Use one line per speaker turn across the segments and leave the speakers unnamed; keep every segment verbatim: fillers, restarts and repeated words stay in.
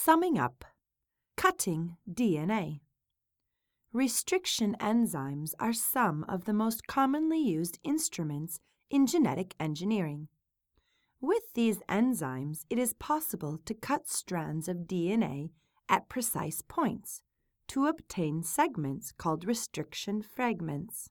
Summing up, cutting D N A. Restriction enzymes are some of the most commonly used instruments in genetic engineering. With these enzymes, it is possible to cut strands of D N A at precise points to obtain segments called restriction fragments.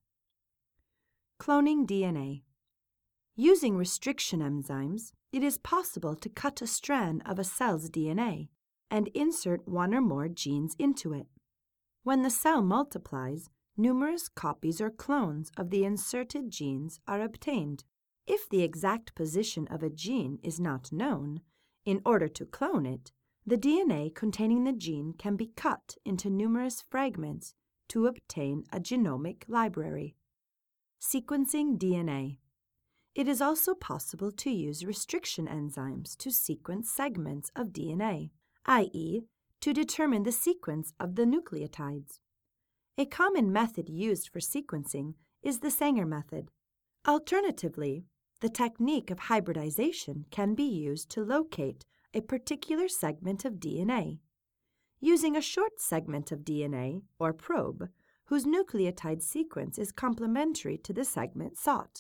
Cloning D N A. Using restriction enzymes, it is possible to cut a strand of a cell's D N A and insert one or more genes into it. When the cell multiplies, numerous copies or clones of the inserted genes are obtained. If the exact position of a gene is not known, in order to clone it, the D N A containing the gene can be cut into numerous fragments to obtain a genomic library. Sequencing D N A. It is also possible to use restriction enzymes to sequence segments of D N A, that is, to determine the sequence of the nucleotides. A common method used for sequencing is the Sanger method. Alternatively, the technique of hybridization can be used to locate a particular segment of D N A. Using a short segment of D N A, or probe, whose nucleotide sequence is complementary to the segment sought.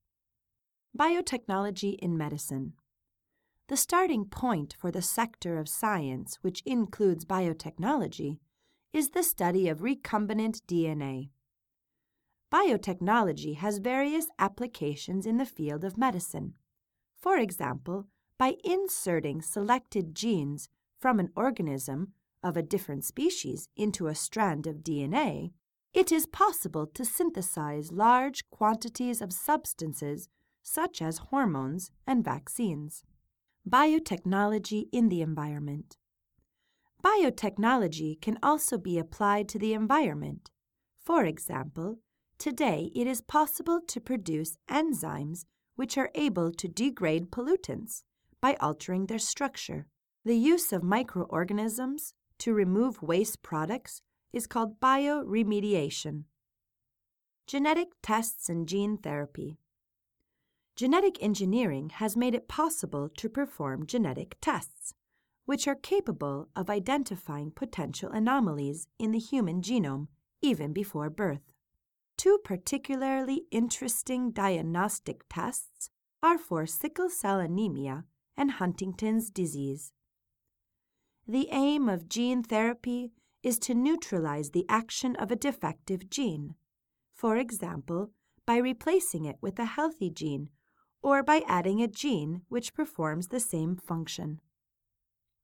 Biotechnology in medicine. The starting point for the sector of science, which includes biotechnology, is the study of recombinant D N A. Biotechnology has various applications in the field of medicine. For example, by inserting selected genes from an organism of a different species into a strand of D N A, it is possible to synthesize large quantities of substances such as hormones and vaccines. Biotechnology in the environment. Biotechnology can also be applied to the environment. For example, today it is possible to produce enzymes which are able to degrade pollutants by altering their structure. The use of microorganisms to remove waste products is called bioremediation. Genetic tests and gene therapy. Genetic engineering has made it possible to perform genetic tests, which are capable of identifying potential anomalies in the human genome even before birth. Two particularly interesting diagnostic tests are for sickle cell anemia and Huntington's disease. The aim of gene therapy is to neutralize the action of a defective gene, for example, by replacing it with a healthy gene or by adding a gene which performs the same function.